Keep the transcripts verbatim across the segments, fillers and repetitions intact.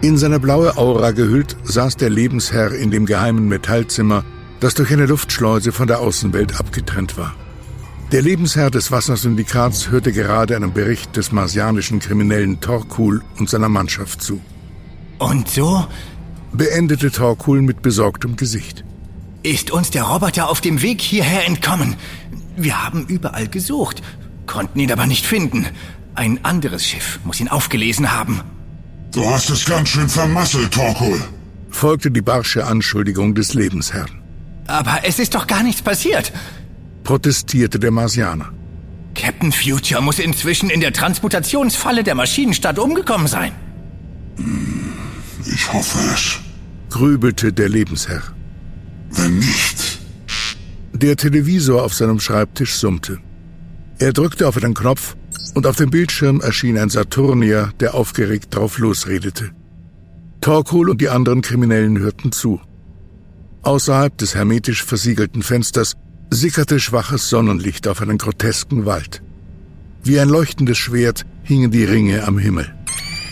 In seine blaue Aura gehüllt saß der Lebensherr in dem geheimen Metallzimmer, das durch eine Luftschleuse von der Außenwelt abgetrennt war. Der Lebensherr des Wassersyndikats hörte gerade einem Bericht des marsianischen Kriminellen Torkul und seiner Mannschaft zu. Und so? Beendete Torkul mit besorgtem Gesicht. Ist uns der Roboter auf dem Weg hierher entkommen? Wir haben überall gesucht, konnten ihn aber nicht finden. Ein anderes Schiff muss ihn aufgelesen haben. Du hast es ganz schön vermasselt, Torkul. Folgte die barsche Anschuldigung des Lebensherrn. Aber es ist doch gar nichts passiert, protestierte der Marsianer. Captain Future muss inzwischen in der Transmutationsfalle der Maschinenstadt umgekommen sein. Ich hoffe es, grübelte der Lebensherr. Wenn nicht. Der Televisor auf seinem Schreibtisch summte. Er drückte auf einen Knopf und auf dem Bildschirm erschien ein Saturnier, der aufgeregt drauf losredete. Torkul und die anderen Kriminellen hörten zu. Außerhalb des hermetisch versiegelten Fensters sickerte schwaches Sonnenlicht auf einen grotesken Wald. Wie ein leuchtendes Schwert hingen die Ringe am Himmel.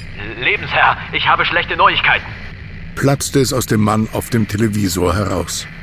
Lebensherr, ich habe schlechte Neuigkeiten. Platzte es aus dem Mann auf dem Televisor heraus.